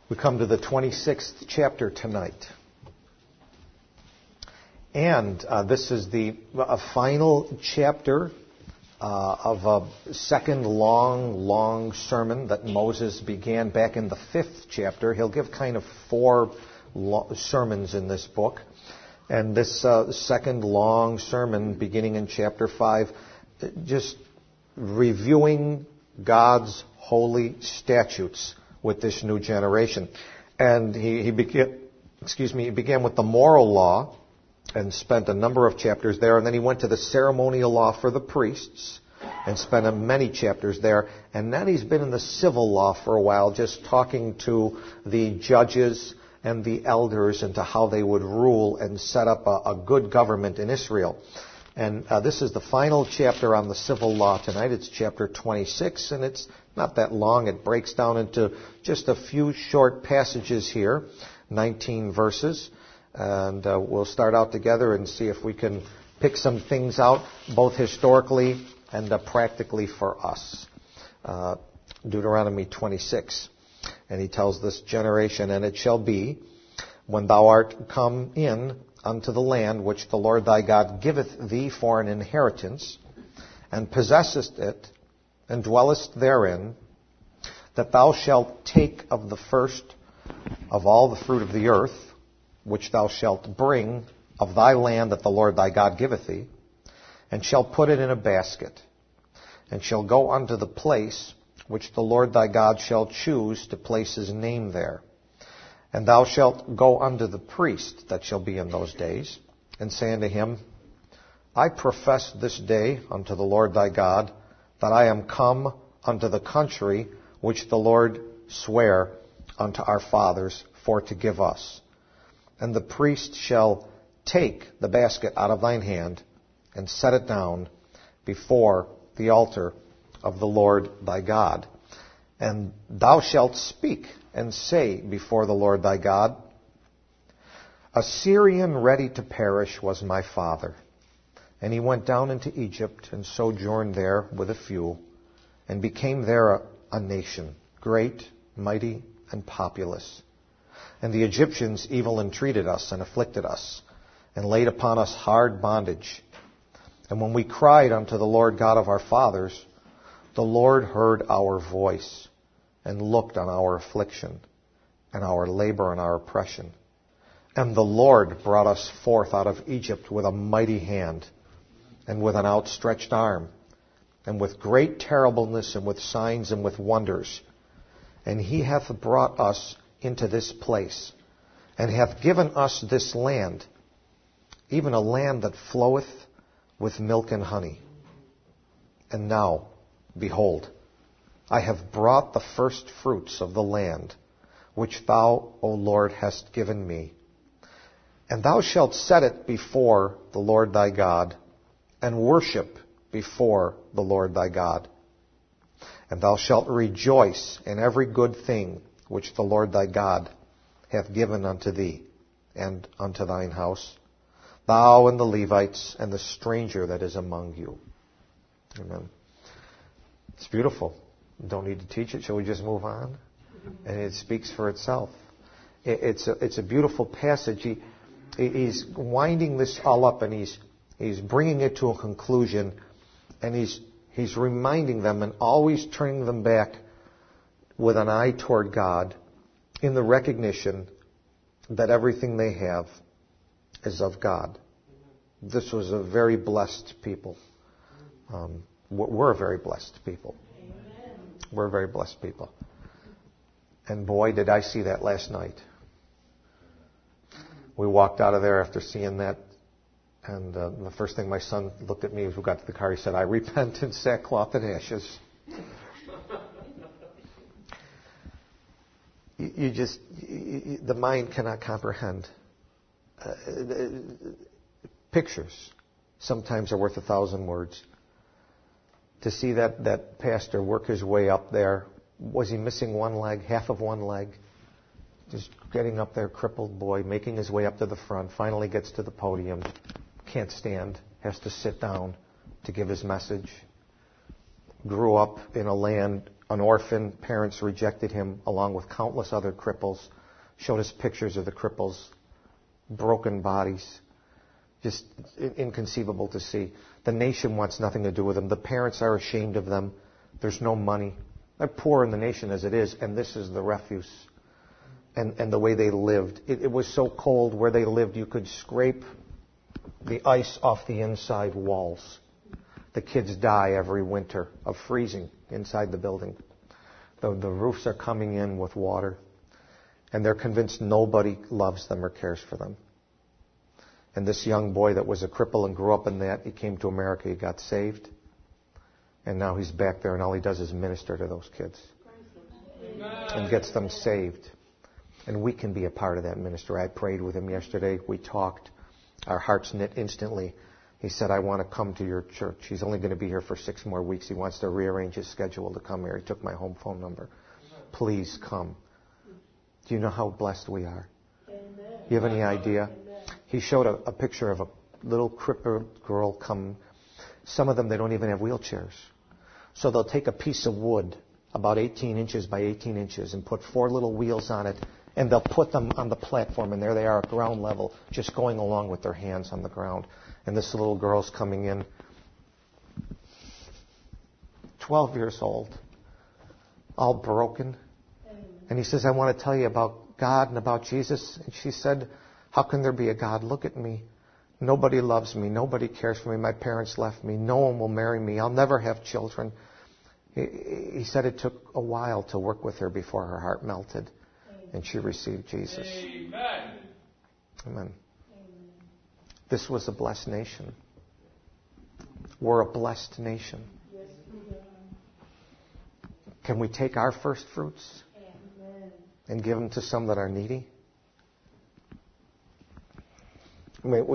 We come to the 26th chapter tonight. And this is the final chapter of a second long sermon that Moses began back in the 5th chapter. He'll give kind of 4 sermons in this book. And this second long sermon, beginning in chapter 5, just reviewing God's holy statutes with this new generation. And he began with the moral law and spent a number of chapters there. And then he went to the ceremonial law for the priests and spent many chapters there. And then he's been in the civil law for a while, just talking to the judges and the elders and to how they would rule and set up a good government in Israel. And this is the final chapter on the civil law tonight. It's chapter 26, and it's not that long. It breaks down into just a few short passages here, 19 verses. And we'll start out together and see if we can pick some things out, both historically and practically for us. Deuteronomy 26. And he tells this generation, "And it shall be, when thou art come in unto the land which the Lord thy God giveth thee for an inheritance, and possessest it, and dwellest therein, that thou shalt take of the first of all the fruit of the earth, which thou shalt bring of thy land that the Lord thy God giveth thee, and shalt put it in a basket, and shall go unto the place which the Lord thy God shall choose to place his name there. And thou shalt go unto the priest that shall be in those days, and say unto him, I profess this day unto the Lord thy God, that I am come unto the country which the Lord sware unto our fathers for to give us. And the priest shall take the basket out of thine hand, and set it down before the altar of the Lord thy God. And thou shalt speak and say before the Lord thy God, a Syrian ready to perish was my father. And he went down into Egypt and sojourned there with a few, and became there a nation, great, mighty, and populous. And the Egyptians evil entreated us and afflicted us, and laid upon us hard bondage. And when we cried unto the Lord God of our fathers, the Lord heard our voice, and looked on our affliction, and our labor and our oppression. And the Lord brought us forth out of Egypt with a mighty hand, and with an outstretched arm, and with great terribleness, and with signs, and with wonders. And he hath brought us into this place, and hath given us this land, even a land that floweth with milk and honey. And now, behold, I have brought the first fruits of the land, which thou, O Lord, hast given me. And thou shalt set it before the Lord thy God, and worship before the Lord thy God. And thou shalt rejoice in every good thing which the Lord thy God hath given unto thee, and unto thine house, thou and the Levites, and the stranger that is among you." Amen. It's beautiful. Don't need to teach it. Shall we just move on? And it speaks for itself. It's a beautiful passage. He's winding this all up, and he's bringing it to a conclusion, and he's reminding them and always turning them back with an eye toward God, in the recognition that everything they have is of God. This was a very blessed people. We're a very blessed people. We're a very blessed people. And boy, did I see that last night. We walked out of there after seeing that, and the first thing my son looked at me as we got to the car, he said, I repent in sackcloth and ashes. The mind cannot comprehend. Pictures sometimes are worth 1,000 words. To see that pastor work his way up there, was he missing one leg, half of one leg? Just getting up there, crippled boy, making his way up to the front, finally gets to the podium, can't stand, has to sit down to give his message. Grew up in a land an orphan. Parents rejected him along with countless other cripples. Showed us pictures of the cripples, broken bodies. Just inconceivable to see. The nation wants nothing to do with them. The parents are ashamed of them. There's no money. They're poor in the nation as it is, and this is the refuse. And the way they lived. It was so cold where they lived you could scrape the ice off the inside walls. The kids die every winter of freezing inside the building. The roofs are coming in with water. And they're convinced nobody loves them or cares for them. And this young boy that was a cripple and grew up in that, he came to America, he got saved. And now he's back there and all he does is minister to those kids. And gets them saved. And we can be a part of that ministry. I prayed with him yesterday. We talked. Our hearts knit instantly. He said, I want to come to your church. He's only going to be here for 6 more weeks. He wants to rearrange his schedule to come here. He took my home phone number. Please come. Do you know how blessed we are? Amen. You have any idea? Amen. He showed a picture of a little crippled girl come. Some of them, they don't even have wheelchairs. So they'll take a piece of wood about 18 inches by 18 inches and put 4 little wheels on it. And they'll put them on the platform, and there they are at ground level, just going along with their hands on the ground. And this little girl's coming in, 12 years old, all broken. And he says, I want to tell you about God and about Jesus. And she said, how can there be a God? Look at me. Nobody loves me. Nobody cares for me. My parents left me. No one will marry me. I'll never have children. He said it took a while to work with her before her heart melted. And she received Jesus. Amen. Amen. This was a blessed nation. We're a blessed nation. Can we take our first fruits and give them to some that are needy? I mean,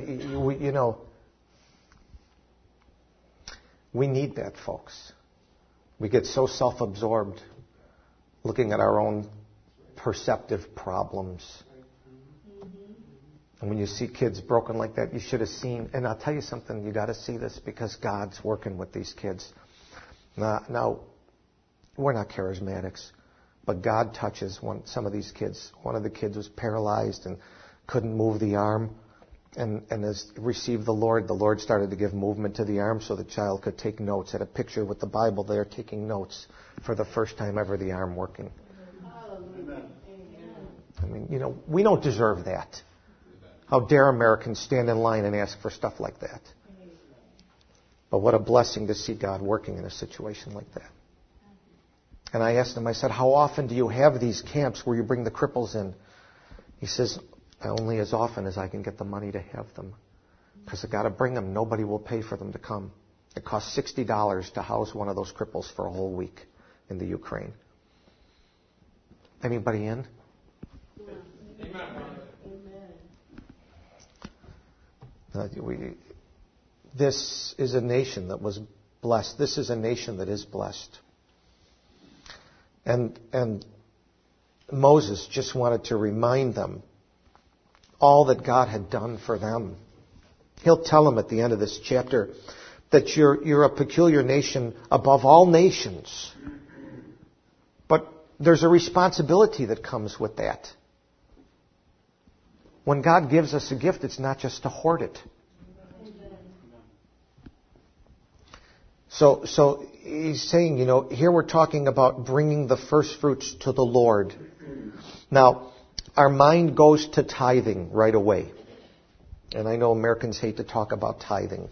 we need that, folks. We get so self-absorbed looking at our own perceptive problems. And when you see kids broken like that, you should have seen, and I'll tell you something, you got to see this because God's working with these kids. Now, we're not charismatics, but God touches some of these kids. One of the kids was paralyzed and couldn't move the arm, and has received the Lord started to give movement to the arm so the child could take notes. Had a picture with the Bible there, taking notes for the first time ever, the arm working. I mean, we don't deserve that. How dare Americans stand in line and ask for stuff like that? But what a blessing to see God working in a situation like that. And I asked him, I said, how often do you have these camps where you bring the cripples in? He says, only as often as I can get the money to have them. Because I've got to bring them. Nobody will pay for them to come. It costs $60 to house one of those cripples for a whole week in the Ukraine. Anybody in? This is a nation that was blessed. This is a nation that is blessed. And Moses just wanted to remind them all that God had done for them. He'll tell them at the end of this chapter that you're a peculiar nation above all nations. But there's a responsibility that comes with that. When God gives us a gift, it's not just to hoard it. So he's saying, here we're talking about bringing the first fruits to the Lord. Now, our mind goes to tithing right away. And I know Americans hate to talk about tithing.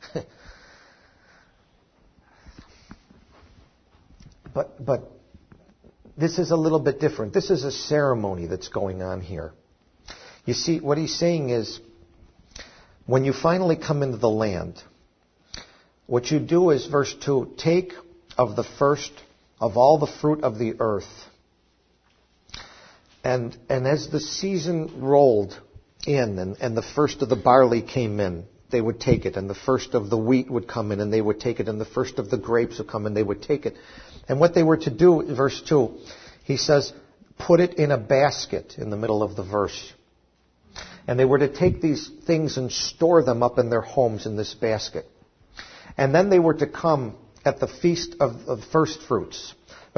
But this is a little bit different. This is a ceremony that's going on here. You see, what he's saying is, when you finally come into the land, what you do is, verse 2, take of the first of all the fruit of the earth. And as the season rolled in, and the first of the barley came in, they would take it. And the first of the wheat would come in, and they would take it. And the first of the grapes would come in, they would take it. And what they were to do, verse 2, he says, put it in a basket in the middle of the verse. And they were to take these things and store them up in their homes in this basket. And then they were to come at the feast of first fruits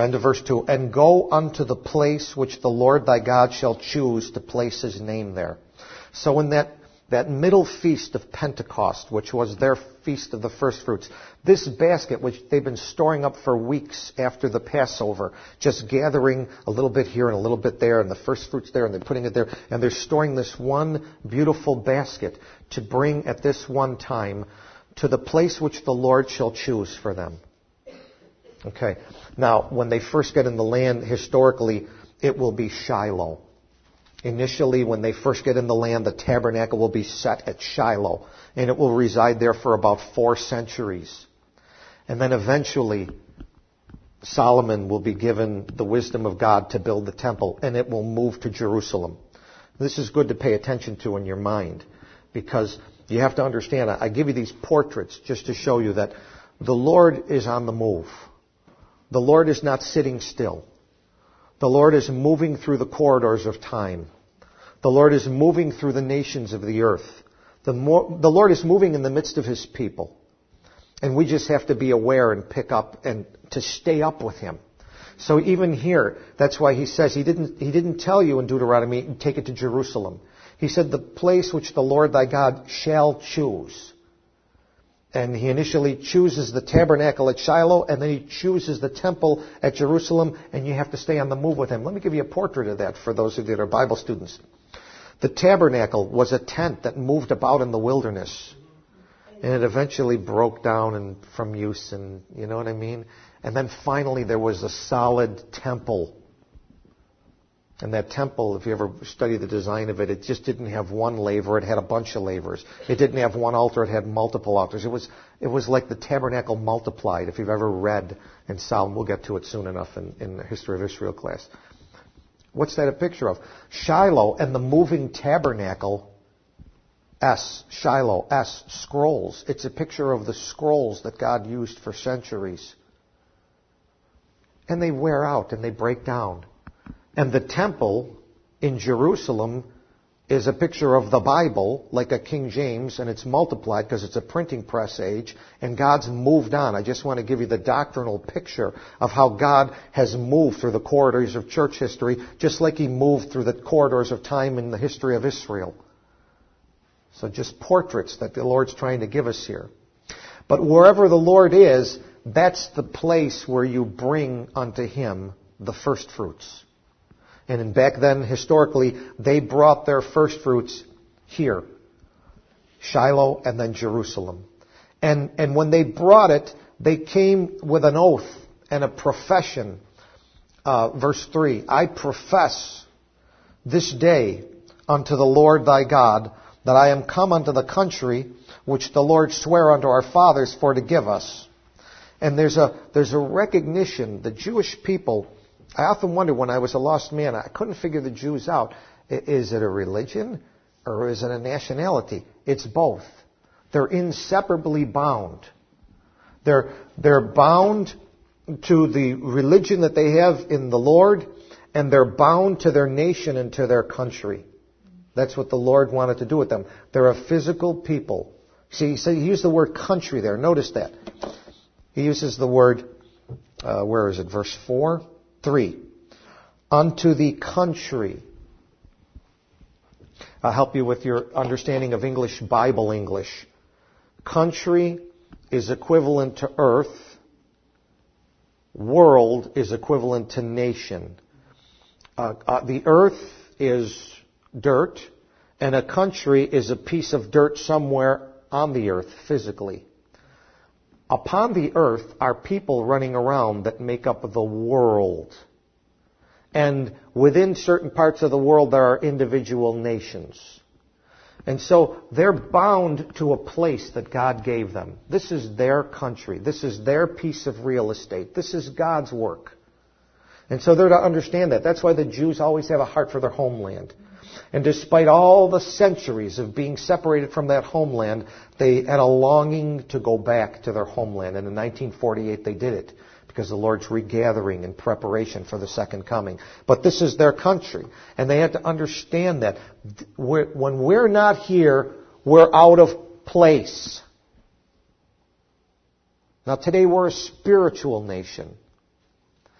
End of verse 2. And go unto the place which the Lord thy God shall choose to place his name there. So in that middle feast of Pentecost, which was their feast of the first fruits, this basket, which they've been storing up for weeks after the Passover, just gathering a little bit here and a little bit there, and the first fruits there, and they're putting it there, and they're storing this one beautiful basket to bring at this one time to the place which the Lord shall choose for them. Okay. Now, when they first get in the land, historically, it will be Shiloh. Initially, when they first get in the land, the tabernacle will be set at Shiloh, and it will reside there for about 4 centuries. And then eventually, Solomon will be given the wisdom of God to build the temple, and it will move to Jerusalem. This is good to pay attention to in your mind, because you have to understand, I give you these portraits just to show you that the Lord is on the move. The Lord is not sitting still. The Lord is moving through the corridors of time. The Lord is moving through the nations of the earth. The Lord is moving in the midst of his people. And we just have to be aware and pick up and to stay up with him. So even here, that's why he says, he didn't tell you in Deuteronomy, take it to Jerusalem. He said, the place which the Lord thy God shall choose. And he initially chooses the tabernacle at Shiloh, and then he chooses the temple at Jerusalem, and you have to stay on the move with him. Let me give you a portrait of that for those of you that are Bible students. The tabernacle was a tent that moved about in the wilderness, and it eventually broke down and from use, and you know what I mean? And then finally there was a solid temple. And that temple, if you ever study the design of it, it just didn't have one laver, it had a bunch of lavers. It didn't have one altar, it had multiple altars. It was like the tabernacle multiplied, if you've ever read in Solomon. We'll get to it soon enough in the History of Israel class. What's that a picture of? Shiloh and the moving tabernacle, Shiloh, scrolls. It's a picture of the scrolls that God used for centuries. And they wear out and they break down. And the temple in Jerusalem is a picture of the Bible, like a King James, and it's multiplied because it's a printing press age, and God's moved on. I just want to give you the doctrinal picture of how God has moved through the corridors of church history, just like he moved through the corridors of time in the history of Israel. So just portraits that the Lord's trying to give us here. But wherever the Lord is, that's the place where you bring unto him the first fruits. And back then, historically, they brought their first fruits here, Shiloh and then Jerusalem. And when they brought it, they came with an oath and a profession. Verse 3, I profess this day unto the Lord thy God that I am come unto the country which the Lord sware unto our fathers for to give us. And there's a recognition, the Jewish people. I often wonder when I was a lost man, I couldn't figure the Jews out. Is it a religion or is it a nationality? It's both. They're inseparably bound. They're bound to the religion that they have in the Lord, and they're bound to their nation and to their country. That's what the Lord wanted to do with them. They're a physical people. See, so he used the word country there. Notice that. He uses the word, where is it? Verse 4? 3. Unto the country. I'll help you with your understanding of English, Bible English. Country is equivalent to earth. World is equivalent to nation. The earth is dirt, and a country is a piece of dirt somewhere on the earth physically. Upon the earth are people running around that make up the world. And within certain parts of the world there are individual nations. And so they're bound to a place that God gave them. This is their country. This is their piece of real estate. This is God's work. And so they're to understand that. That's why the Jews always have a heart for their homeland. And despite all the centuries of being separated from that homeland, they had a longing to go back to their homeland. And in 1948 they did it, because the Lord's regathering in preparation for the second coming. But this is their country. And they had to understand that when we're not here, we're out of place. Now today we're a spiritual nation.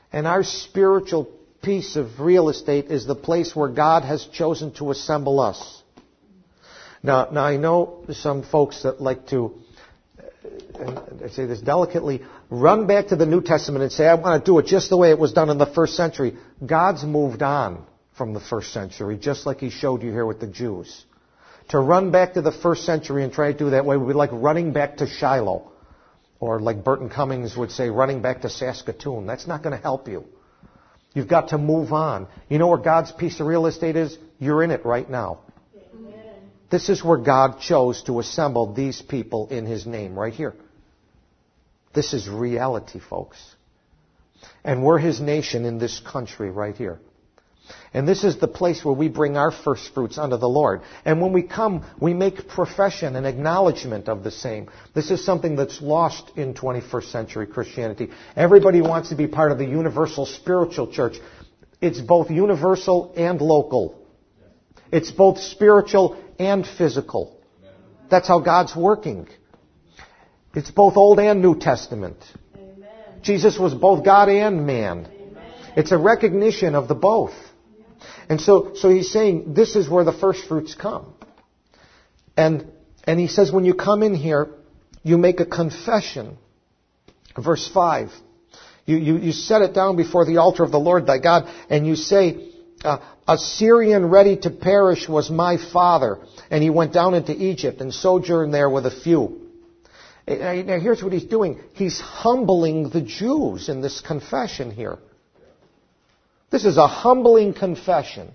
And our spiritual piece of real estate is the place where God has chosen to assemble us. Now I know some folks that like to, and I say this delicately, run back to the New Testament and say, I want to do it just the way it was done in the first century. God's moved on from the first century, just like He showed you here with the Jews. To run back to the first century and try to do that way would be like running back to Shiloh. Or like Burton Cummings would say, running back to Saskatoon. That's not going to help you. You've got to move on. You know where God's piece of real estate is? You're in it right now. Amen. This is where God chose to assemble these people in His name, right here. This is reality, folks. And we're His nation in this country right here. And this is the place where we bring our first fruits unto the Lord. And when we come, we make profession and acknowledgement of the same. This is something that's lost in 21st century Christianity. Everybody wants to be part of the universal spiritual church. It's both universal and local. It's both spiritual and physical. That's how God's working. It's both Old and New Testament. Amen. Jesus was both God and man. Amen. It's a recognition of the both. And so He's saying this is where the first fruits come. And He says when you come in here, you make a confession. Verse 5. You set it down before the altar of the Lord thy God, and you say, a Syrian ready to perish was my father, and he went down into Egypt and sojourned there with a few. Now here's what He's doing. He's humbling the Jews in this confession here. This is a humbling confession.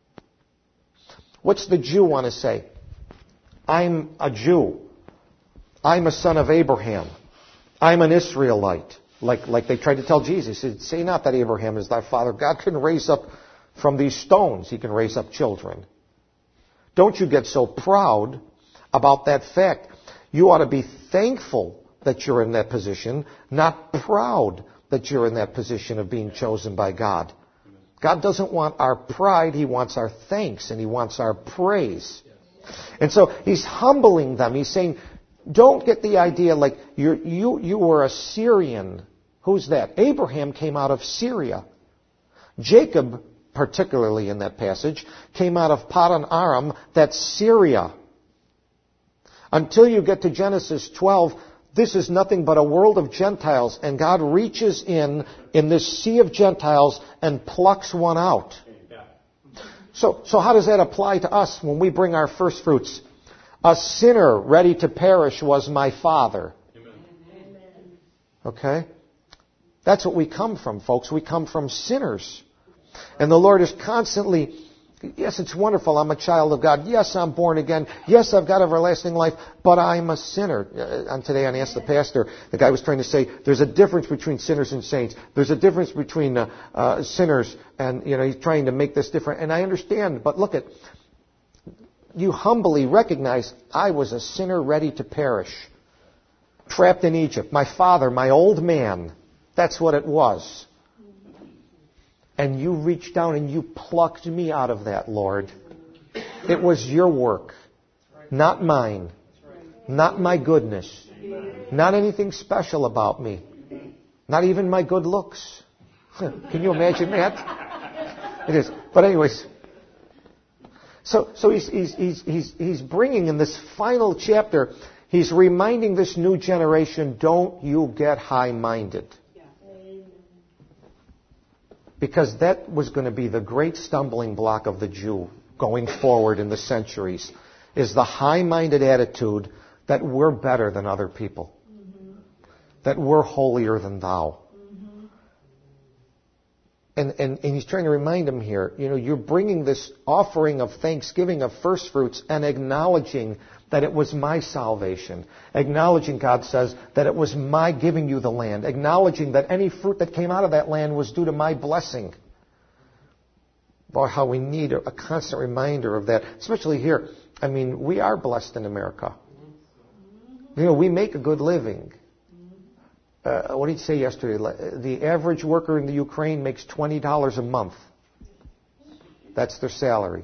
What's the Jew want to say? I'm a Jew. I'm a son of Abraham. I'm an Israelite. Like they tried to tell Jesus. He said, say not that Abraham is thy father. God can raise up from these stones. He can raise up children. Don't you get so proud about that fact. You ought to be thankful that you're in that position, not proud that you're in that position of being chosen by God. God doesn't want our pride, He wants our thanks, and He wants our praise. And so He's humbling them. He's saying, don't get the idea like you were a Syrian. Who's that? Abraham came out of Syria. Jacob, particularly in that passage, came out of Paddan Aram, that's Syria. Until you get to Genesis 12, this is nothing but a world of Gentiles, and God reaches in this sea of Gentiles and plucks one out. So how does that apply to us when we bring our first fruits? A sinner ready to perish was my father. Okay? That's what we come from, folks. We come from sinners. And the Lord is constantly, yes, it's wonderful. I'm a child of God. Yes, I'm born again. Yes, I've got everlasting life, but I'm a sinner. And today I asked the pastor, the guy was trying to say, there's a difference between sinners and saints. There's a difference between sinners, and he's trying to make this different. And I understand, but look at, you humbly recognize, I was a sinner ready to perish, trapped in Egypt. My father, my old man, that's what it was. And you reached down and you plucked me out of that, Lord. It was your work, not mine, not my goodness, not anything special about me, not even my good looks. Can you imagine that? It is. But anyways, so he's bringing in this final chapter, he's reminding this new generation, don't you get high-minded. Because that was going to be the great stumbling block of the Jew going forward in the centuries, is the high-minded attitude that we're better than other people, that we're holier than thou. And he's trying to remind them here, you're bringing this offering of thanksgiving of first fruits and acknowledging that it was my salvation. Acknowledging, God says, that it was my giving you the land. Acknowledging that any fruit that came out of that land was due to my blessing. Boy, how we need a constant reminder of that. Especially here. I mean, we are blessed in America. We make a good living. What did he say yesterday? The average worker in the Ukraine makes $20 a month. That's their salary.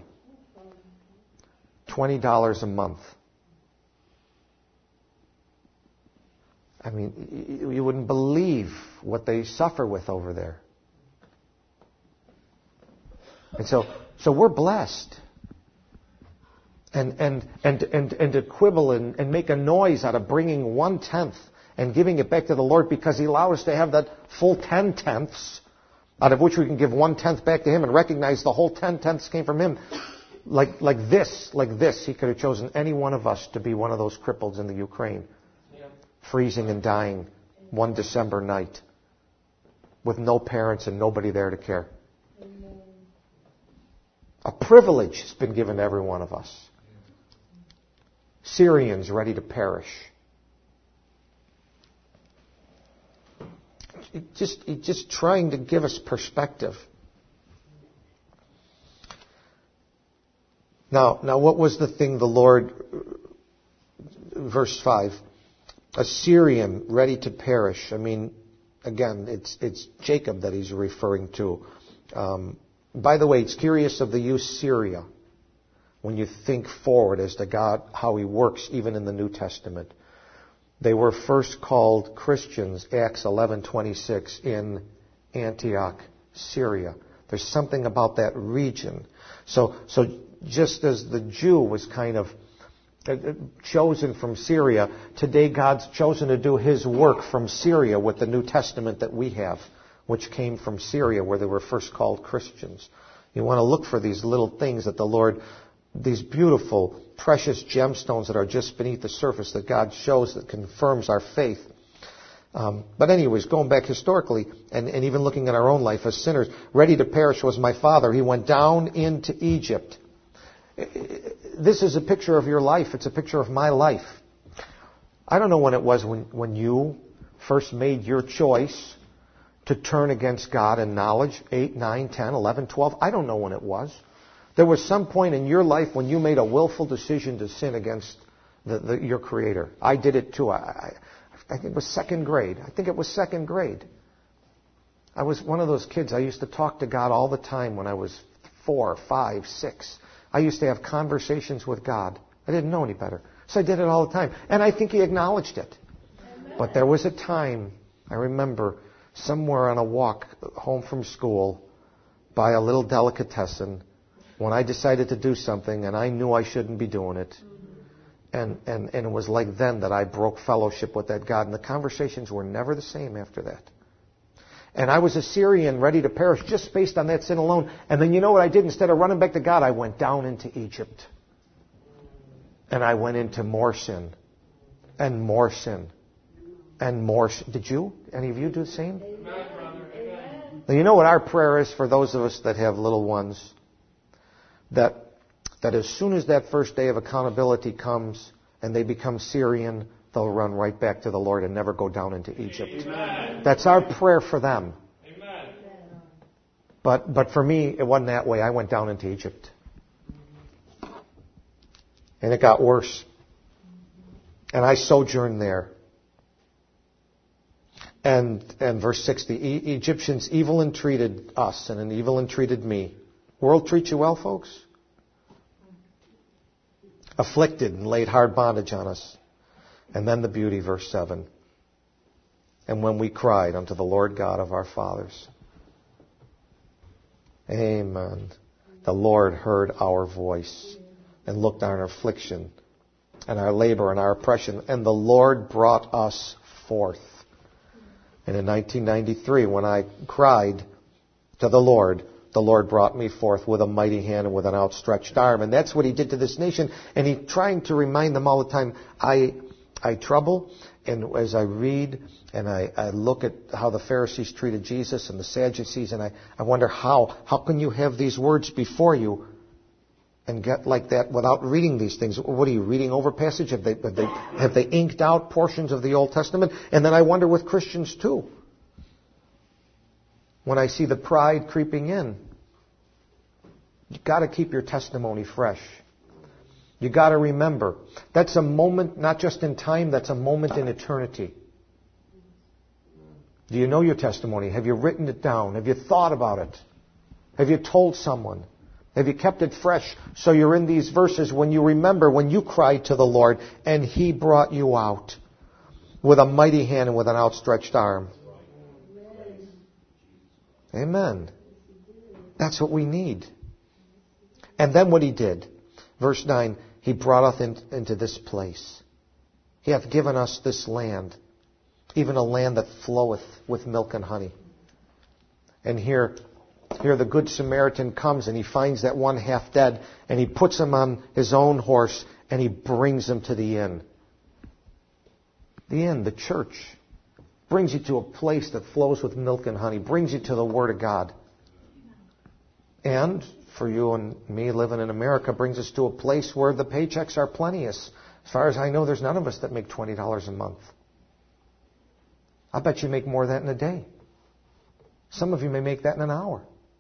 $20 a month. I mean, you wouldn't believe what they suffer with over there. And so we're blessed. And to quibble and make a noise out of bringing 1/10 and giving it back to the Lord because He allowed us to have that full 10/10, out of which we can give 1/10 back to Him and recognize the whole 10/10 came from Him. Like this, He could have chosen any one of us to be one of those cripples in the Ukraine, freezing and dying one December night with no parents and nobody there to care. A privilege has been given to every one of us. Syrians ready to perish. Just trying to give us perspective. Now, what was the thing the Lord, verse 5, a Syrian ready to perish. I mean, again, it's Jacob that he's referring to. By the way, it's curious of the use Syria when you think forward as to God, how He works even in the New Testament. They were first called Christians, Acts 11:26, in Antioch, Syria. There's something about that region. So just as the Jew was kind of chosen from Syria, today God's chosen to do His work from Syria with the New Testament that we have, which came from Syria where they were first called Christians. You want to look for these little things that the Lord, these beautiful, precious gemstones that are just beneath the surface that God shows that confirms our faith. But anyways, going back historically and even looking at our own life as sinners, ready to perish was my father. He went down into Egypt. This is a picture of your life. It's a picture of my life. I don't know when it was when you first made your choice to turn against God in knowledge, 8, 9, 10, 11, 12. I don't know when it was. There was some point in your life when you made a willful decision to sin against your Creator. I did it too. I think it was second grade. I was one of those kids. I used to talk to God all the time when I was 4, 5, 6. I used to have conversations with God. I didn't know any better. So I did it all the time. And I think He acknowledged it. Amen. But there was a time, I remember, somewhere on a walk home from school by a little delicatessen when I decided to do something and I knew I shouldn't be doing it. And it was like then that I broke fellowship with that God. And the conversations were never the same after that. And I was a Syrian ready to perish just based on that sin alone. And then you know what I did? Instead of running back to God, I went down into Egypt. And I went into more sin. And more sin. And more sin. Did you? Any of you do the same? Amen. Now you know what our prayer is for those of us that have little ones? That as soon as that first day of accountability comes and they become Syrian, they'll run right back to the Lord and never go down into Egypt. Amen. That's our prayer for them. Amen. But for me, it wasn't that way. I went down into Egypt. And it got worse. And I sojourned there. And verse 6, the Egyptians evil entreated us and evil entreated me. World treat you well, folks? Afflicted and laid hard bondage on us. And then the beauty, verse 7. And when we cried unto the Lord God of our fathers. Amen. The Lord heard our voice and looked on our affliction and our labor and our oppression. And the Lord brought us forth. And in 1993, when I cried to the Lord brought me forth with a mighty hand and with an outstretched arm. And that's what He did to this nation. And He's trying to remind them all the time, I trouble, and as I read and I look at how the Pharisees treated Jesus and the Sadducees, and I wonder how can you have these words before you and get like that without reading these things? What are you reading over passage? Have they inked out portions of the Old Testament? And then I wonder with Christians too. When I see the pride creeping in, you've got to keep your testimony fresh. You got to remember, that's a moment not just in time, that's a moment in eternity. Do you know your testimony? Have you written it down? Have you thought about it? Have you told someone? Have you kept it fresh so you're in these verses when you remember when you cried to the Lord and He brought you out with a mighty hand and with an outstretched arm? Amen. That's what we need. And then what he did, verse 9, he brought us into this place. He hath given us this land, even a land that floweth with milk and honey. And here the Good Samaritan comes and he finds that one half dead, and he puts him on his own horse and he brings him to the inn. The inn, the church, brings you to a place that flows with milk and honey, brings you to the Word of God. And for you and me living in America, brings us to a place where the paychecks are plenteous. As far as I know, there's none of us that make $20 a month. I bet you make more of that in a day. Some of you may make that in an hour.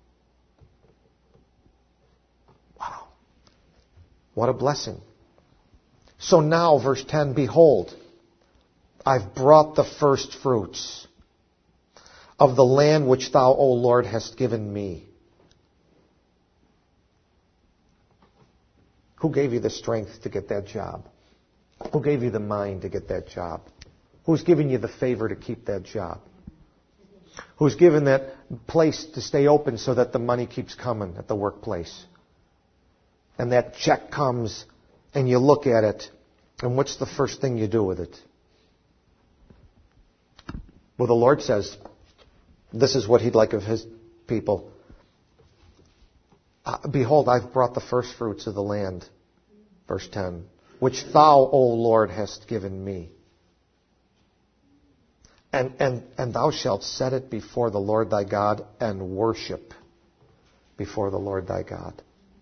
Wow. What a blessing. So now, verse 10, behold, I've brought the first fruits of the land which thou, O Lord, hast given me. Who gave you the strength to get that job? Who gave you the mind to get that job? Who's given you the favor to keep that job? Who's given that place to stay open so that the money keeps coming at the workplace? And that check comes and you look at it, and what's the first thing you do with it? Well, the Lord says, this is what He'd like of His people. Behold, I've brought the first fruits of the land, verse 10, which thou, O Lord, hast given me. And thou shalt set it before the Lord thy God and worship before the Lord thy God.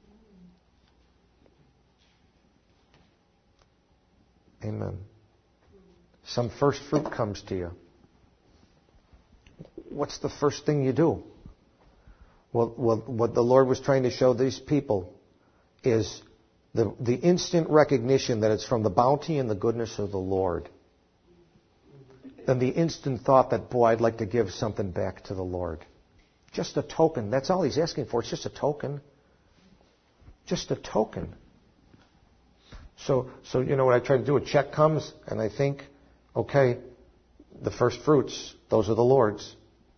Amen. Some first fruit comes to you. What's the first thing you do? Well, what the Lord was trying to show these people is the instant recognition that it's from the bounty and the goodness of the Lord. And the instant thought that, boy, I'd like to give something back to the Lord. Just a token. That's all He's asking for. It's just a token. Just a token. So you know what I try to do? A check comes and I think, okay, the first fruits, those are the Lord's.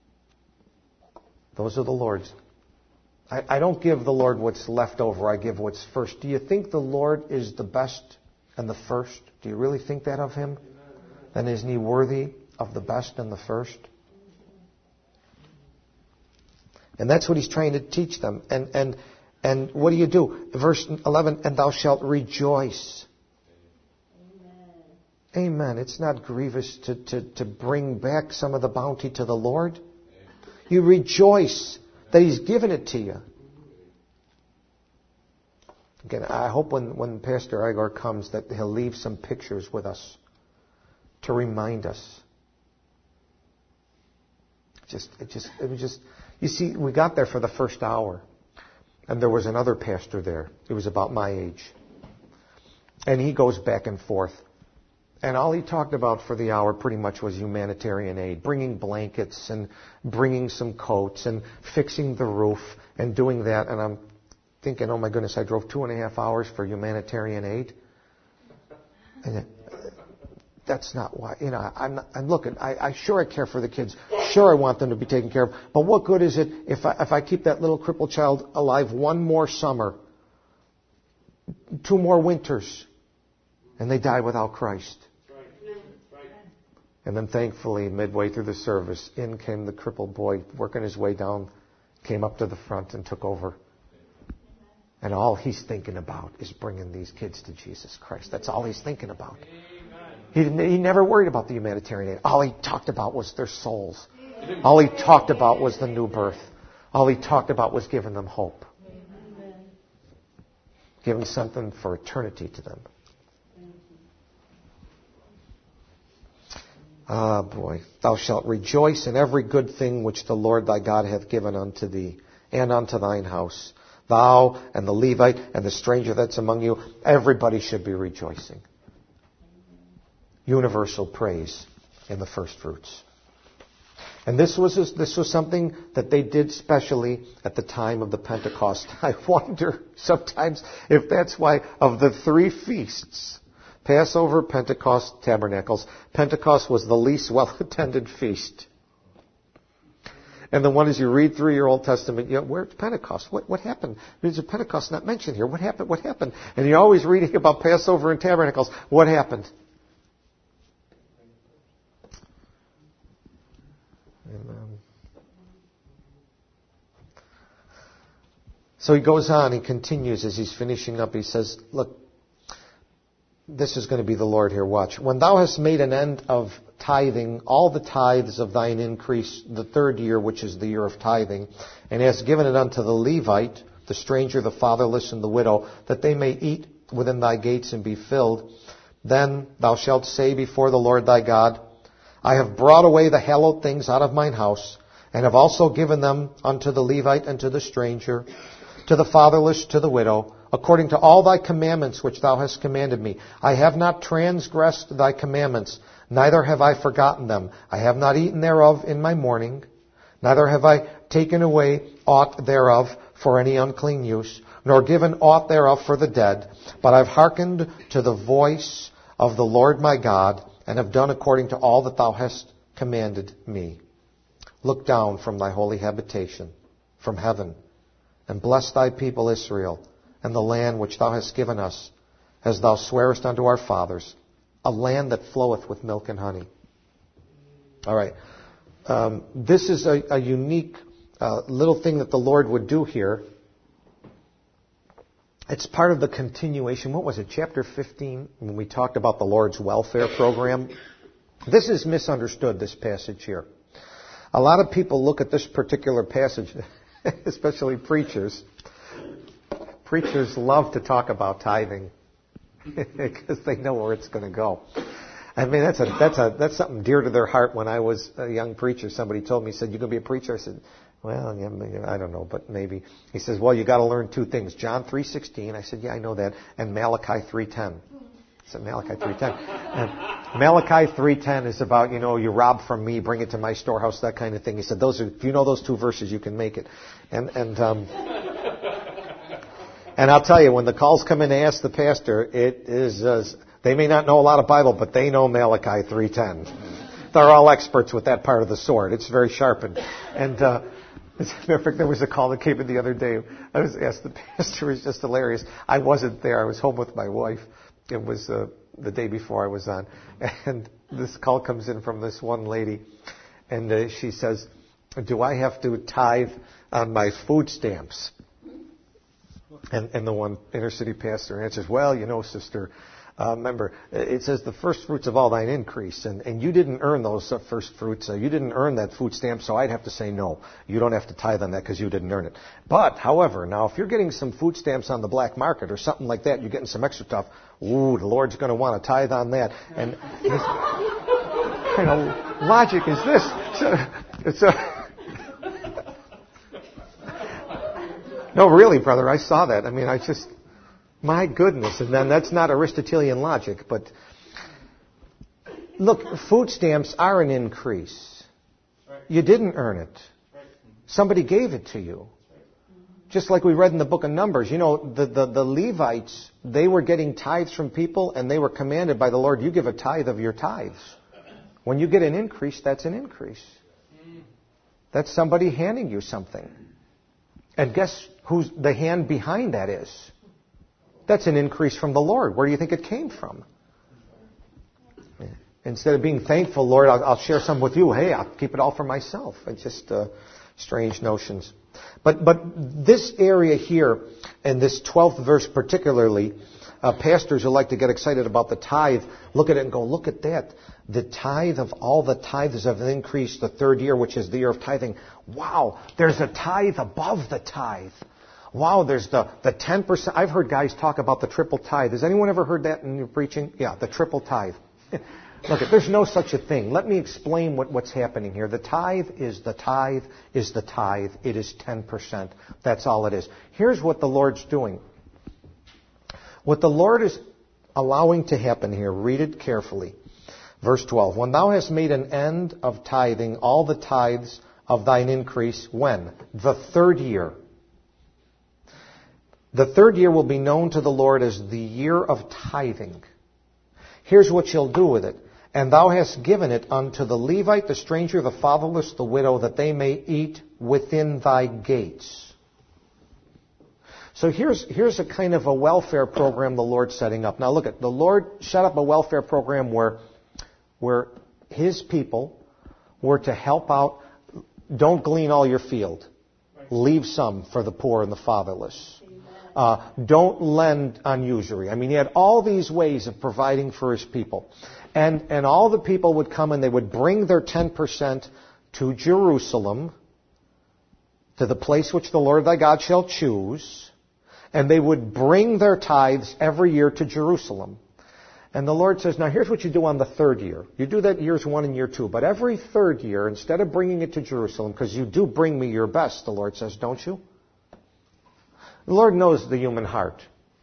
Those are the Lord's. I don't give the Lord what's left over. I give what's first. Do you think the Lord is the best and the first? Do you really think that of Him? Then isn't He worthy of the best and the first? And that's what He's trying to teach them. And what do you do? Verse 11, and thou shalt rejoice. Amen. It's not grievous to bring back some of the bounty to the Lord. You rejoice that He's given it to you. Again, I hope when Pastor Igor comes that he'll leave some pictures with us to remind us. It was just, you see, we got there for the first hour, and there was another pastor there. He was about my age. And he goes back and forth. And all he talked about for the hour pretty much was humanitarian aid, bringing blankets and bringing some coats and fixing the roof and doing that. And I'm thinking, oh my goodness, I drove 2.5 hours for humanitarian aid. And that's not why, I'm looking, I care for the kids. Sure, I want them to be taken care of. But what good is it if I keep that little crippled child alive one more summer, 2 more winters, and they die without Christ? And then thankfully, midway through the service, in came the crippled boy, working his way down, came up to the front and took over. And all he's thinking about is bringing these kids to Jesus Christ. That's all he's thinking about. He never worried about the humanitarian aid. All he talked about was their souls. All he talked about was the new birth. All he talked about was giving them hope. Giving something for eternity to them. Ah, boy. Thou shalt rejoice in every good thing which the Lord thy God hath given unto thee, and unto thine house. Thou and the Levite and the stranger that's among you, everybody should be rejoicing. Universal praise in the first fruits. And this was something that they did specially at the time of the Pentecost. I wonder sometimes if that's why of the 3 feasts, Passover, Pentecost, Tabernacles, Pentecost was the least well-attended feast. And the one as you read through your Old Testament, where's Pentecost? What happened? There's a Pentecost not mentioned here. What happened? What happened? And you're always reading about Passover and Tabernacles. What happened? So he goes on, he continues as he's finishing up. He says, look, this is going to be the Lord here. Watch. When thou hast made an end of tithing, all the tithes of thine increase, the third year, which is the year of tithing, and hast given it unto the Levite, the stranger, the fatherless, and the widow, that they may eat within thy gates and be filled, then thou shalt say before the Lord thy God, I have brought away the hallowed things out of mine house, and have also given them unto the Levite and to the stranger, to the fatherless, to the widow, according to all thy commandments which thou hast commanded me. I have not transgressed thy commandments, neither have I forgotten them. I have not eaten thereof in my mourning, neither have I taken away aught thereof for any unclean use, nor given aught thereof for the dead, but I've hearkened to the voice of the Lord my God, and have done according to all that thou hast commanded me. Look down from thy holy habitation, from heaven, and bless thy people Israel, and the land which thou hast given us, as thou swarest unto our fathers, a land that floweth with milk and honey. All right. This is a unique little thing that the Lord would do here. It's part of the continuation. What was it, chapter 15, when we talked about the Lord's welfare program? This is misunderstood, this passage here. A lot of people look at this particular passage, especially preachers. Preachers love to talk about tithing because they know where it's going to go. I mean, that's something dear to their heart. When I was a young preacher, somebody told me, said, "You going to be a preacher?" I said, "Well, yeah, I don't know, but maybe." He says, "Well, you got to learn two things: John 3:16." I said, "Yeah, I know that," and Malachi 3:10. I said, Malachi 3:10. And Malachi 3:10 is about, you rob from me, bring it to my storehouse, that kind of thing. He said, if you know those two verses, you can make it. And I'll tell you, when the calls come in to ask the pastor, it is, they may not know a lot of Bible, but they know Malachi 3:10. They're all experts with that part of the sword. It's very sharpened. And, as a matter of fact, there was a call that came in the other day. I was asked, the pastor was just hilarious. I wasn't there. I was home with my wife. It was the day before I was on. And this call comes in from this one lady. And she says, "Do I have to tithe on my food stamps?" And the one inner city pastor answers, "Well, sister, remember, it says the first fruits of all thine increase, and you didn't earn those first fruits. You didn't earn that food stamp, so I'd have to say no. You don't have to tithe on that because you didn't earn it. But, however, now if you're getting some food stamps on the black market or something like that, you're getting some extra stuff, ooh, the Lord's going to want to tithe on that." And what kind of logic is this? No, really, brother, I saw that. I mean, my goodness. And then that's not Aristotelian logic, but look, food stamps are an increase. You didn't earn it. Somebody gave it to you. Just like we read in the book of Numbers, the Levites, they were getting tithes from people, and they were commanded by the Lord, you give a tithe of your tithes. When you get an increase, that's an increase. That's somebody handing you something. And guess who's the hand behind that is? That's an increase from the Lord. Where do you think it came from? Instead of being thankful, Lord, I'll share some with you. Hey, I'll keep it all for myself. It's just strange notions. But this area here, and this 12th verse particularly, pastors who like to get excited about the tithe, look at it and go, look at that. The tithe of all the tithes have increased the third year, which is the year of tithing. Wow, there's a tithe above the tithe. Wow, there's the 10%. I've heard guys talk about the triple tithe. Has anyone ever heard that in your preaching? Yeah, the triple tithe. Look, there's no such a thing. Let me explain what's happening here. The tithe is the tithe is the tithe. It is 10%. That's all it is. Here's what the Lord's doing. What the Lord is allowing to happen here, read it carefully. Verse 12, when thou hast made an end of tithing all the tithes of thine increase, when? The third year. The third year will be known to the Lord as the year of tithing. Here's what you'll do with it. And thou hast given it unto the Levite, the stranger, the fatherless, the widow, that they may eat within thy gates. So here's a kind of a welfare program the Lord's setting up. Now look at, the Lord set up a welfare program where His people were to help out. Don't glean all your field. Leave some for the poor and the fatherless. Don't lend on usury. I mean, He had all these ways of providing for His people. And all the people would come and they would bring their 10% to Jerusalem, to the place which the Lord thy God shall choose. And they would bring their tithes every year to Jerusalem. And the Lord says, now here's what you do on the third year. You do that years 1 and year 2. But every third year, instead of bringing it to Jerusalem, because you do bring me your best, the Lord says, don't you? The Lord knows the human heart.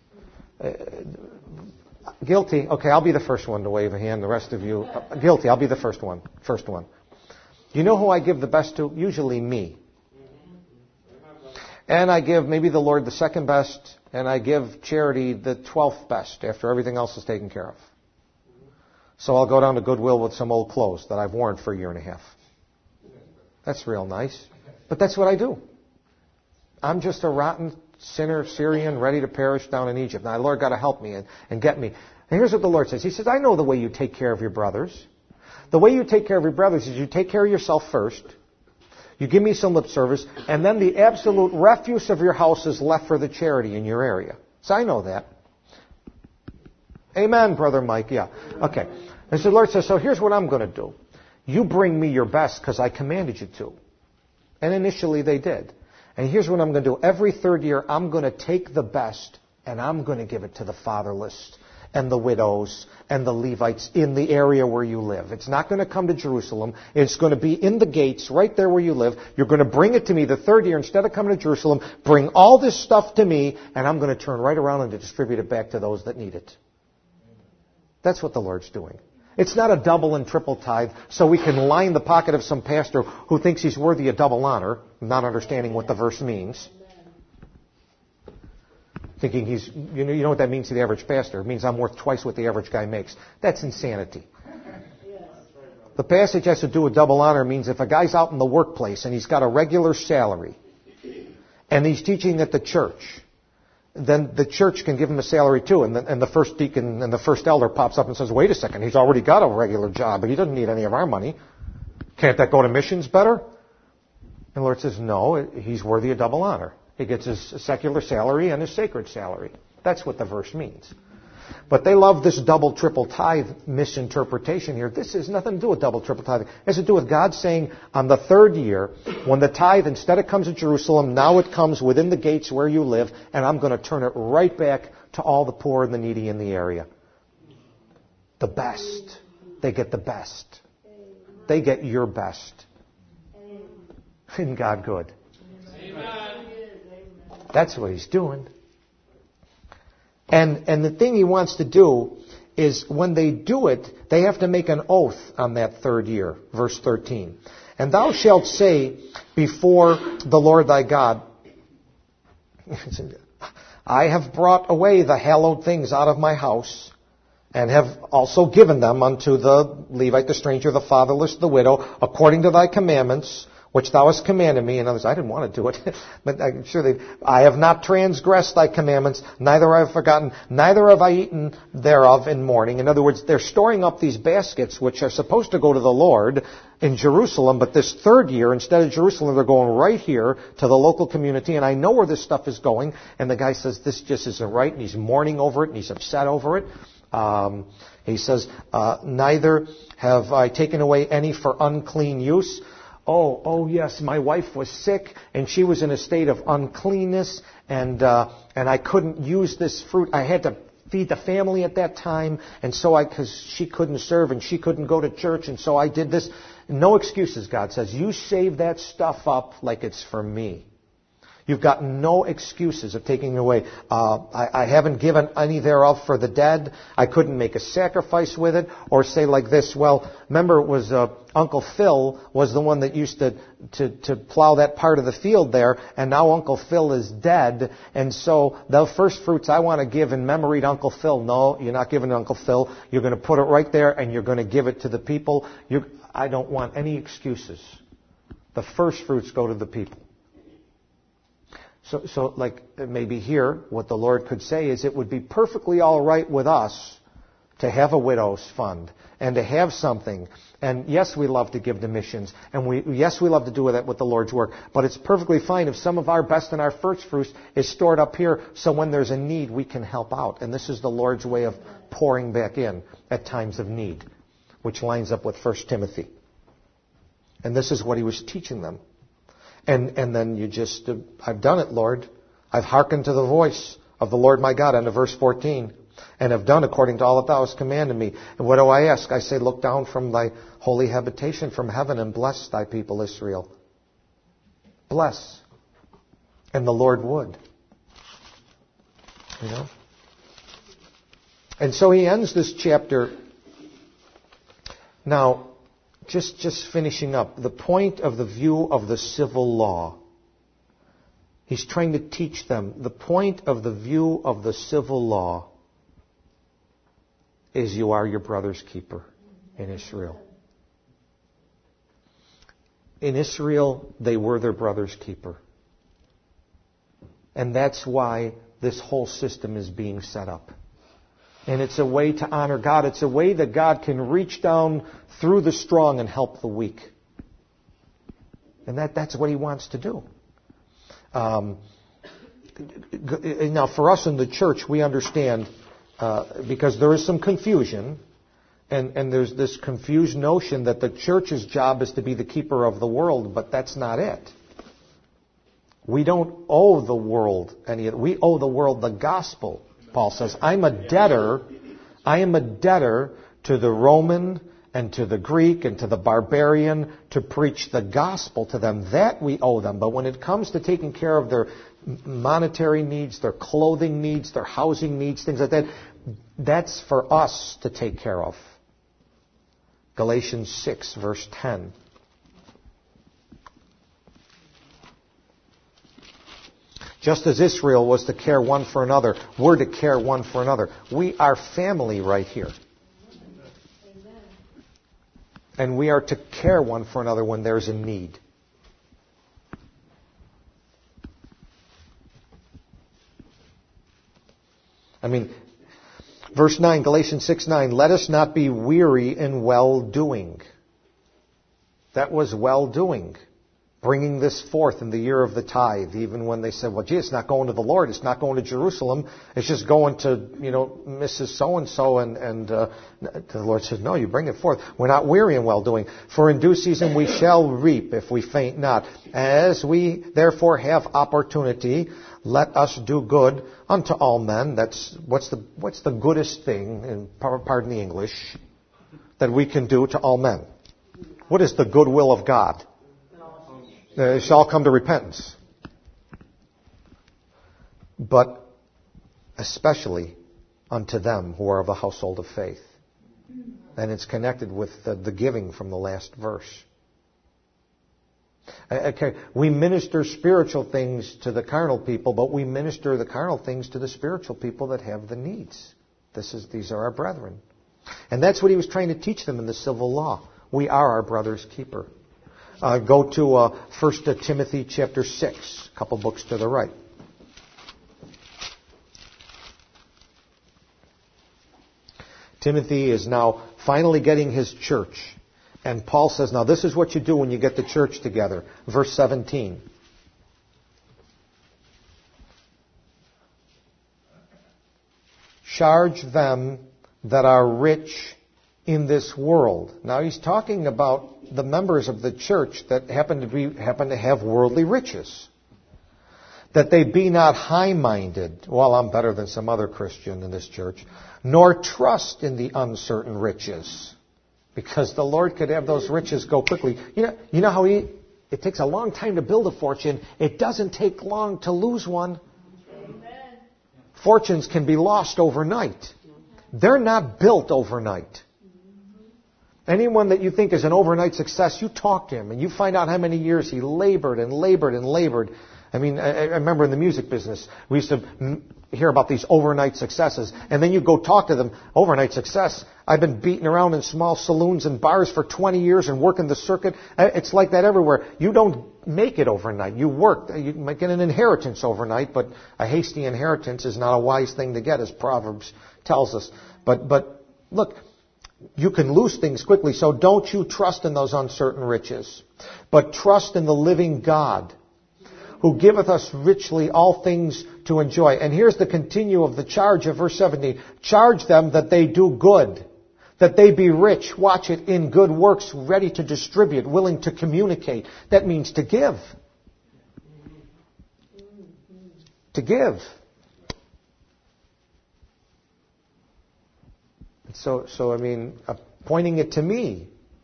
Guilty. Okay, I'll be the first one to wave a hand. The rest of you, guilty. I'll be the first one. First one. You know who I give the best to? Usually me. And I give maybe the Lord the second best, and I give charity the 12th best after everything else is taken care of. So I'll go down to Goodwill with some old clothes that I've worn for a year and a half. That's real nice. But that's what I do. I'm just a rotten sinner, Syrian, ready to perish down in Egypt. Now, the Lord got to help me and get me. And here's what the Lord says. He says, I know the way you take care of your brothers. The way you take care of your brothers is you take care of yourself first. You give me some lip service, and then the absolute refuse of your house is left for the charity in your area. So I know that. Amen, Brother Mike. Yeah. Okay. And so the Lord says, so here's what I'm going to do. You bring me your best because I commanded you to. And initially they did. And here's what I'm going to do. Every third year, I'm going to take the best, and I'm going to give it to the fatherless and the widows and the Levites in the area where you live. It's not going to come to Jerusalem. It's going to be in the gates right there where you live. You're going to bring it to me the third year. Instead of coming to Jerusalem, bring all this stuff to me, and I'm going to turn right around and distribute it back to those that need it. That's what the Lord's doing. It's not a double and triple tithe so we can line the pocket of some pastor who thinks he's worthy of double honor, not understanding what the verse means. Thinking he's, you know what that means to the average pastor? It means I'm worth twice what the average guy makes. That's insanity. The passage has to do with double honor means if a guy's out in the workplace and he's got a regular salary and he's teaching at the church, then the church can give him a salary too. And the first deacon and the first elder pops up and says, wait a second, he's already got a regular job, but he doesn't need any of our money. Can't that go to missions better? And the Lord says, no, he's worthy of double honor. He gets his secular salary and his sacred salary. That's what the verse means. But they love this double, triple tithe misinterpretation here. This has nothing to do with double, triple tithe. It has to do with God saying on the third year, when the tithe, instead it comes to Jerusalem, now it comes within the gates where you live, and I'm going to turn it right back to all the poor and the needy in the area. The best. They get the best. They get your best. Isn't God good? Amen. That's what He's doing. And the thing He wants to do is when they do it, they have to make an oath on that third year. Verse 13. And thou shalt say before the Lord thy God, I have brought away the hallowed things out of my house, and have also given them unto the Levite, the stranger, the fatherless, the widow, according to thy commandments, which thou hast commanded me. In others, I didn't want to do it, but I'm sure I have not transgressed thy commandments, neither have I forgotten, neither have I eaten thereof in mourning. In other words, they're storing up these baskets, which are supposed to go to the Lord in Jerusalem, but this third year, instead of Jerusalem, they're going right here to the local community, and I know where this stuff is going. And the guy says, this just isn't right, and he's mourning over it, and he's upset over it. He says, neither have I taken away any for unclean use. Oh, yes, my wife was sick, and she was in a state of uncleanness, and I couldn't use this fruit. I had to feed the family at that time, and so because she couldn't serve, and she couldn't go to church, and so I did this. No excuses, God says. You save that stuff up like it's for me. You've got no excuses of taking it away. I haven't given any thereof for the dead. I couldn't make a sacrifice with it. Or say like this, well, remember it was Uncle Phil was the one that used to plow that part of the field there, and now Uncle Phil is dead, and so the first fruits I want to give in memory to Uncle Phil. No, you're not giving it to Uncle Phil. You're going to put it right there, and you're going to give it to the people. I don't want any excuses. The first fruits go to the people. So like maybe here, what the Lord could say is it would be perfectly all right with us to have a widow's fund and to have something. And yes, we love to give to missions, and yes, we love to do that with the Lord's work. But it's perfectly fine if some of our best and our first fruits is stored up here, so when there's a need, we can help out. And this is the Lord's way of pouring back in at times of need, which lines up with 1 Timothy. And this is what he was teaching them. And then you just, I've done it, Lord. I've hearkened to the voice of the Lord my God, under verse 14, and have done according to all that thou hast commanded me. And what do I ask? I say, look down from thy holy habitation from heaven and bless thy people Israel. Bless. And the Lord would. You know? And so he ends this chapter. Now, just finishing up, the point of the view of the civil law. He's trying to teach them. The point of the view of the civil law is you are your brother's keeper in Israel. In Israel, they were their brother's keeper. And that's why this whole system is being set up. And it's a way to honor God. It's a way that God can reach down through the strong and help the weak. And that's what he wants to do. Now, for us in the church, we understand, because there is some confusion, and there's this confused notion that the church's job is to be the keeper of the world, but that's not it. We don't owe the world any of it. We owe the world the gospel. Paul says, I am a debtor to the Roman and to the Greek and to the barbarian to preach the gospel to them. That we owe them. But when it comes to taking care of their monetary needs, their clothing needs, their housing needs, things like that, that's for us to take care of. Galatians 6, verse 10. Just as Israel was to care one for another, we're to care one for another. We are family right here. And we are to care one for another when there's a need. I mean, verse 9, Galatians 6:9, let us not be weary in well-doing. That was well-doing. Bringing this forth in the year of the tithe, even when they said, well, gee, it's not going to the Lord, it's not going to Jerusalem, it's just going to, Mrs. So-and-so, and the Lord says, no, you bring it forth. We're not weary in well-doing, for in due season we shall reap if we faint not. As we therefore have opportunity, let us do good unto all men. That's, what's the goodest thing, and pardon the English, that we can do to all men? What is the goodwill of God? They shall come to repentance. But especially unto them who are of the household of faith. And it's connected with the giving from the last verse. Okay, we minister spiritual things to the carnal people, but we minister the carnal things to the spiritual people that have the needs. These are our brethren. And that's what he was trying to teach them in the civil law. We are our brother's keeper. Go to 1 Timothy chapter 6, a couple books to the right. Timothy is now finally getting his church. And Paul says, now this is what you do when you get the church together. Verse 17. Charge them that are rich in this world. Now he's talking about the members of the church that happen to have worldly riches. That they be not high-minded, well, I'm better than some other Christian in this church, nor trust in the uncertain riches. Because the Lord could have those riches go quickly. You know how It takes a long time to build a fortune. It doesn't take long to lose one. Amen. Fortunes can be lost overnight. They're not built overnight. Anyone that you think is an overnight success, you talk to him and you find out how many years he labored and labored and labored. I mean, I remember in the music business, we used to hear about these overnight successes. And then you go talk to them, overnight success. I've been beating around in small saloons and bars for 20 years and working the circuit. It's like that everywhere. You don't make it overnight. You work. You might get an inheritance overnight, but a hasty inheritance is not a wise thing to get, as Proverbs tells us. But look, you can lose things quickly, so don't you trust in those uncertain riches, but trust in the living God, who giveth us richly all things to enjoy. And here's the continue of the charge of verse 17. Charge them that they do good, that they be rich, watch it, in good works, ready to distribute, willing to communicate. That means to give. To give. So I mean, pointing it to me.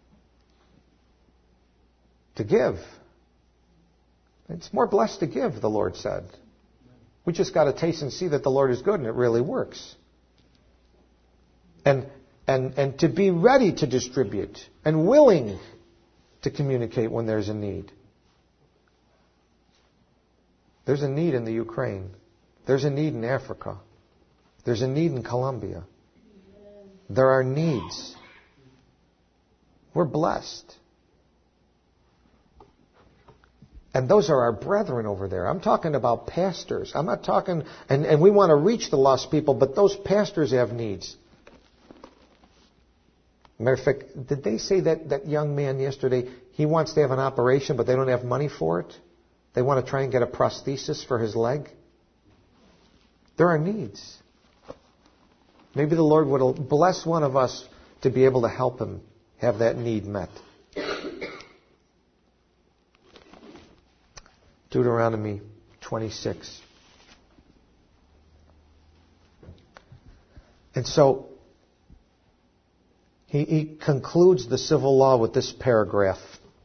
To give. It's more blessed to give, the Lord said. We just got to taste and see that the Lord is good, and it really works. And to be ready to distribute and willing to communicate when there's a need. There's a need in the Ukraine. There's a need in Africa. There's a need in Colombia. There are needs. We're blessed. And those are our brethren over there. I'm talking about pastors. I'm not talking, and we want to reach the lost people, but those pastors have needs. Matter of fact, did they say that young man yesterday, he wants to have an operation, but they don't have money for it? They want to try and get a prosthesis for his leg? There are needs. Maybe the Lord would bless one of us to be able to help him have that need met. Deuteronomy 26. And so, he concludes the civil law with this paragraph,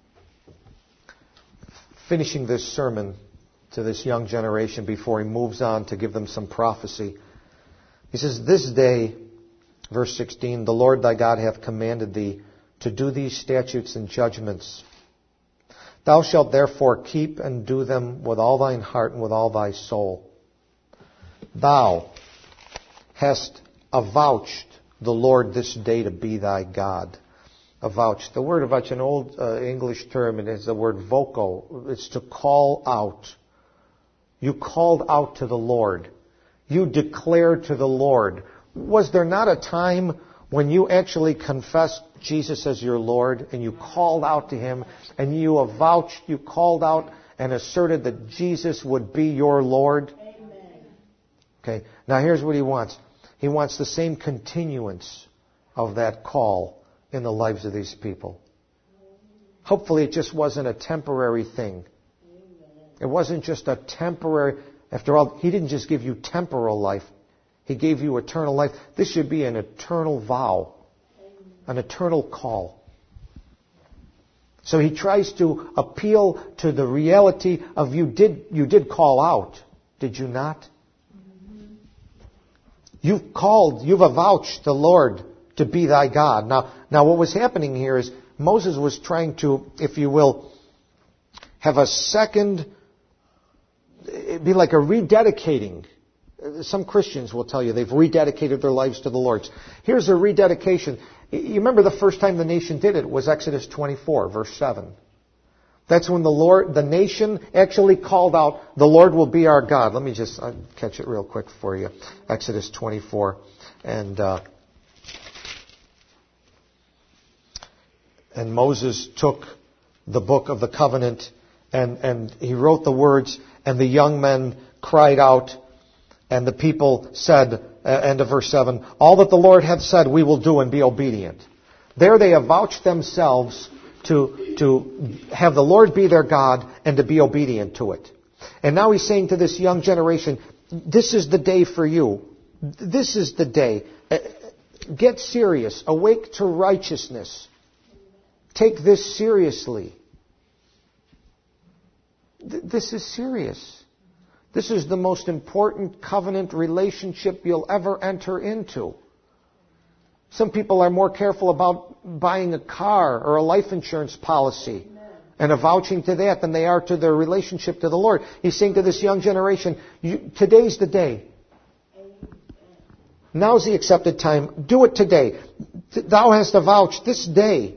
finishing this sermon to this young generation before he moves on to give them some prophecy. He says, "This day," verse 16, "the Lord thy God hath commanded thee to do these statutes and judgments. Thou shalt therefore keep and do them with all thine heart and with all thy soul. Thou hast avouched the Lord this day to be thy God." Avouch. The word avouch, an old English term, it is the word voco. It's to call out. You called out to the Lord. You declared to the Lord. Was there not a time when you actually confessed Jesus as your Lord and you called out to Him and you avouched, you called out and asserted that Jesus would be your Lord? Amen. Okay, now here's what He wants. He wants the same continuance of that call in the lives of these people. Hopefully it just wasn't a temporary thing. It wasn't just a temporary, after all, He didn't just give you temporal life. He gave you eternal life. This should be an eternal vow, an eternal call. So He tries to appeal to the reality of you did call out, did you not? You've called, you've avouched the Lord to be thy God. Now what was happening here is Moses was trying to, if you will, have a second, it'd be like a rededicating. Some Christians will tell you they've rededicated their lives to the Lord. Here's a rededication. You remember the first time the nation did it was Exodus 24, verse 7. That's when the nation actually called out, "The Lord will be our God." Let me just catch it real quick for you. Exodus 24. And Moses took the book of the covenant and he wrote the words, and the young men cried out, and the people said, end of verse 7, "All that the Lord hath said we will do and be obedient." There they avouched themselves to have the Lord be their God and to be obedient to it. And now He's saying to this young generation, this is the day for you. This is the day. Get serious. Awake to righteousness. Take this seriously. This is serious. This is the most important covenant relationship you'll ever enter into. Some people are more careful about buying a car or a life insurance policy and avouching to that than they are to their relationship to the Lord. He's saying to this young generation, today's the day. Now's the accepted time. Do it today. Thou hast avouched this day.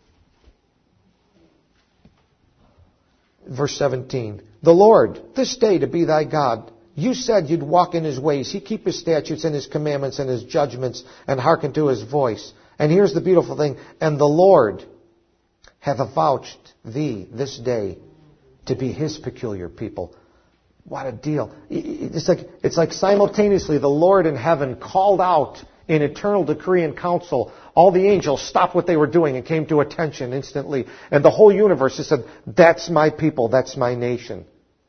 Verse 17. The Lord, this day to be thy God. You said you'd walk in His ways. He keep His statutes and His commandments and His judgments and hearken to His voice. And here's the beautiful thing. And the Lord hath avouched thee this day to be His peculiar people. What a deal. It's like simultaneously the Lord in heaven called out in eternal decree and counsel. All the angels stopped what they were doing and came to attention instantly. And the whole universe just said, that's my people, that's my nation.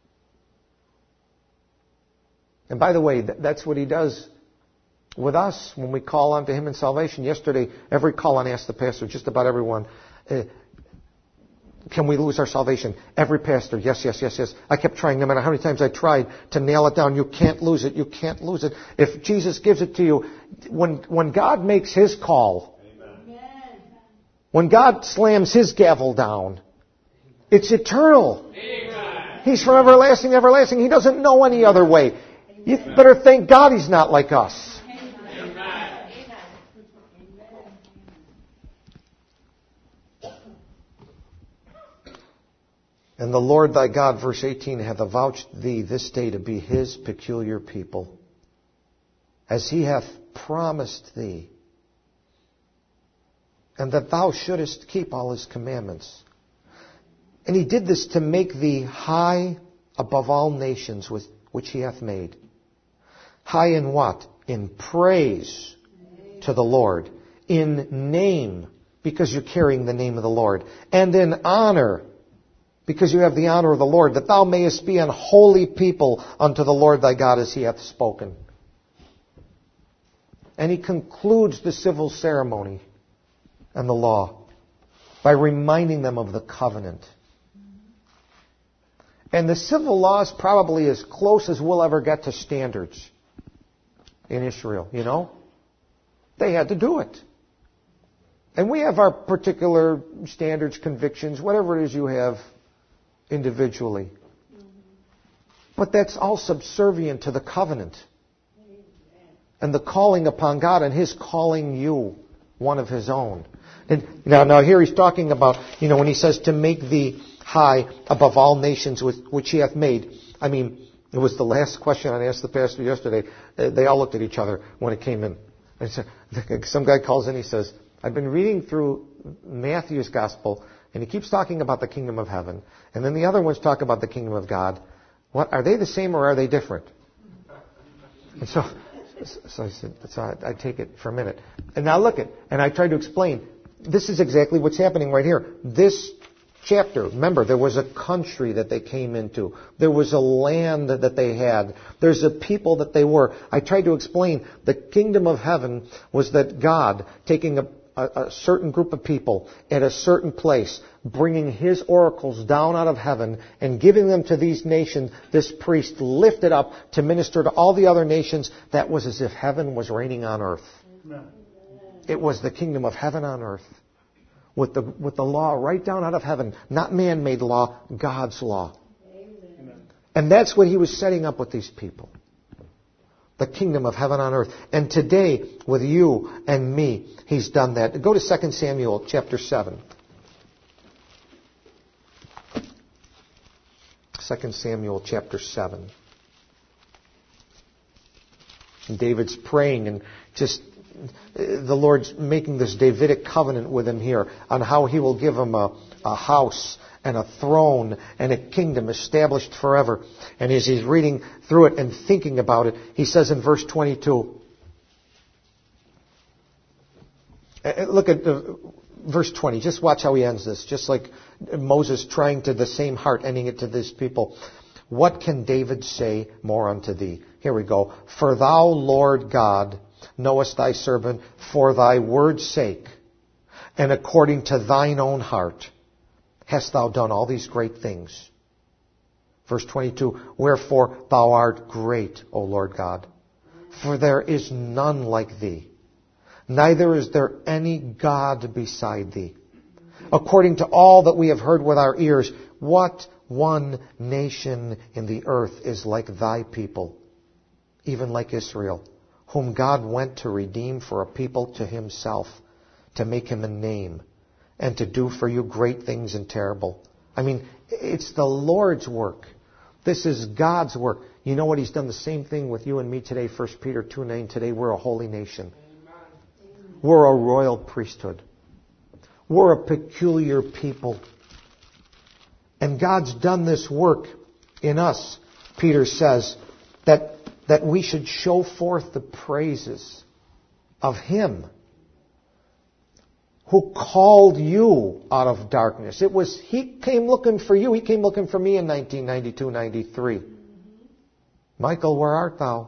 And by the way, that's what He does with us when we call on to Him in salvation. Yesterday, every call on asked the pastor, just about everyone, can we lose our salvation? Every pastor, yes. I kept trying, no matter how many times I tried to nail it down. You can't lose it. You can't lose it. If Jesus gives it to you, when God makes His call, amen. When God slams His gavel down, it's eternal. Amen. He's from everlasting to everlasting. He doesn't know any other way. You better thank God He's not like us. And the Lord thy God, verse 18, hath avouched thee this day to be His peculiar people, as He hath promised thee, and that thou shouldest keep all His commandments. And He did this to make thee high above all nations which He hath made. High in what? In praise to the Lord. In name, because you're carrying the name of the Lord. And in honor, because you have the honor of the Lord, that thou mayest be an holy people unto the Lord thy God, as He hath spoken. And He concludes the civil ceremony and the law by reminding them of the covenant. And the civil law is probably as close as we'll ever get to standards in Israel, you know? They had to do it. And we have our particular standards, convictions, whatever it is you have individually. But that's all subservient to the covenant and the calling upon God and His calling you one of His own. And now here He's talking about, when He says to make thee high above all nations which He hath made. I mean, it was the last question I asked the pastor yesterday. They all looked at each other when it came in. And some guy calls in, he says, I've been reading through Matthew's gospel, and he keeps talking about the kingdom of heaven. And then the other ones talk about the kingdom of God. What, are they the same or are they different? And so I said, I take it for a minute. And now look and I tried to explain. This is exactly what's happening right here. This chapter, remember, there was a country that they came into. There was a land that they had. There's a people that they were. I tried to explain the kingdom of heaven was that God taking a certain group of people at a certain place, bringing His oracles down out of heaven and giving them to these nations, this priest lifted up to minister to all the other nations. That was as if heaven was reigning on earth. Amen. It was the kingdom of heaven on earth. With the law right down out of heaven. Not man-made law, God's law. Amen. And that's what He was setting up with these people. The kingdom of heaven on earth. And today, with you and me, He's done that. Go to 2 Samuel chapter 7. 2 Samuel chapter 7. And David's praying and just the Lord's making this Davidic covenant with him here on how He will give him a house and a throne and a kingdom established forever. And as he's reading through it and thinking about it, he says in verse 22, look at verse 20, just watch how he ends this, just like Moses trying to the same heart, ending it to these people. What can David say more unto thee? Here we go. For thou, Lord God, knowest thy servant for thy word's sake, and according to thine own heart, hast thou done all these great things. Verse 22, wherefore thou art great, O Lord God, for there is none like thee, neither is there any God beside thee. According to all that we have heard with our ears, what one nation in the earth is like thy people, even like Israel, whom God went to redeem for a people to himself, to make him a name, and to do for you great things and terrible. I mean, it's the Lord's work. This is God's work. You know what? He's done the same thing with you and me today. 1 Peter 2:9. Today we're a holy nation. We're a royal priesthood. We're a peculiar people. And God's done this work in us. Peter says that we should show forth the praises of Him who called you out of darkness. He came looking for you. He came looking for me in 1992, 93. Michael, where art thou?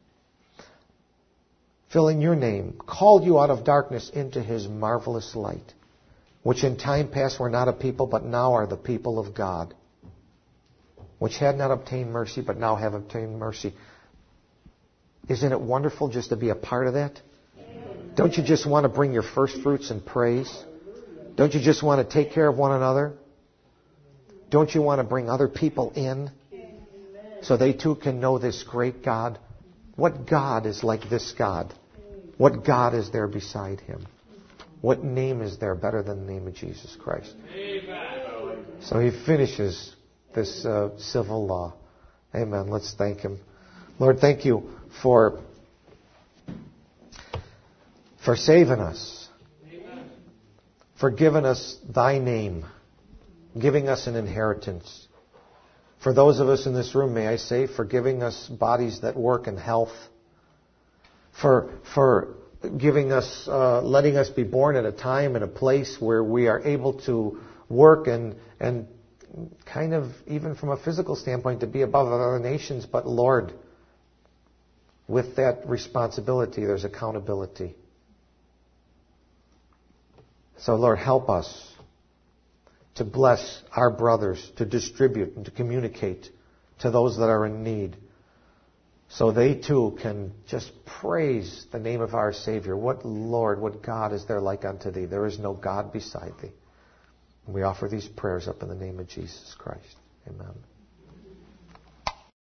Filling your name. Called you out of darkness into His marvelous light, which in time past were not a people, but now are the people of God, which had not obtained mercy, but now have obtained mercy. Isn't it wonderful just to be a part of that? Don't you just want to bring your first fruits and praise? Don't you just want to take care of one another? Don't you want to bring other people in so they too can know this great God? What God is like this God? What God is there beside Him? What name is there better than the name of Jesus Christ? Amen. So he finishes this civil law. Amen. Let's thank Him. Lord, thank you for saving us. Amen. For giving us thy name. Giving us an inheritance. For those of us in this room, may I say, for giving us bodies that work in health. For giving us, letting us be born at a time and a place where we are able to work and kind of, even from a physical standpoint, to be above other nations. But Lord, with that responsibility, there's accountability. So Lord, help us to bless our brothers, to distribute and to communicate to those that are in need, so they too can just praise the name of our Savior. What Lord, what God is there like unto thee? There is no God beside thee. And we offer these prayers up in the name of Jesus Christ. Amen.